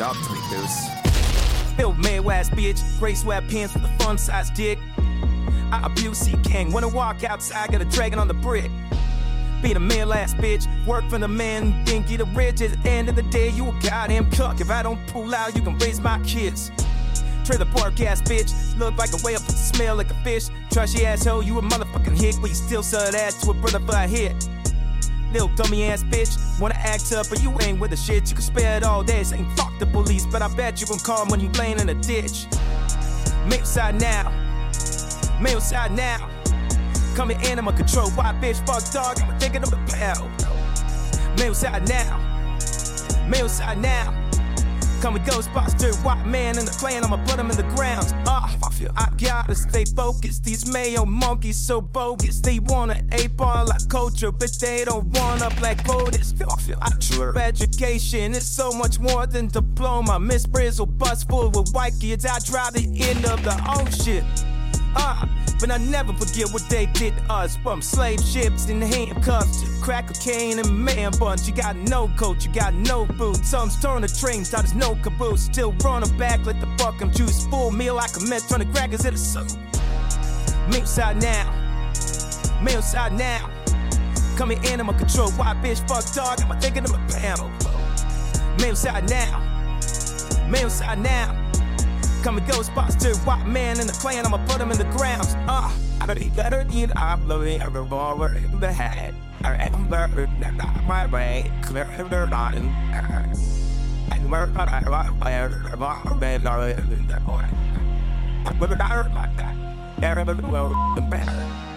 Talk to me, Goose. Bill Mayo ass bitch, gray sweatpants with a fun size dick. I abuse C-King, wanna walk outside, got a dragon on the brick. Be the male ass bitch, work for the man who think you the rich. At the end of the day, you a goddamn cuck. If I don't pull out, you can raise my kids. Trailer park ass bitch, look like a whale, but smell like a fish. Trashy asshole, you a motherfucking hick, but you still sell that ass to a brother for a hit. Little dummy ass bitch, wanna act up, but you ain't with the shit. You can spare it all day, saying fuck the police, but I bet you can call 'em when you laying in a ditch. Mail side now, mail side now. Coming animal control, white bitch, fuck dog, I'm thinking of the pal. Mail side now, mail side now. Come with Ghostbuster, white man in the clan, I'ma put him in the ground. I gotta stay focused, these Mayo monkeys so bogus. They wanna ape all our culture, but they don't wanna black voters. Education is so much more than diploma. Miss Brizzle, bus full with white kids, I drive the end of the ocean. But I never forget what they did to us. From slave ships and handcuffs to crack cocaine and man buns. You got no coat, you got no boots. Some turn the trains, thought there's no caboose. Still running back, let the fucking juice. Full meal like a mess, turn the crackers into soup. Mail side now, mail side now. Coming animal control, white bitch, fuck dog, I'm thinking of a panel. Mail side now, mail side now. Come and Ghostbuster, white man in the clan, I'ma put him in the grounds. I better need I'm living a revolver in the head. I remember that my way, clear her not in there. And where I want where the bed are in the morning. I would not hurt like that. Everybody will be better.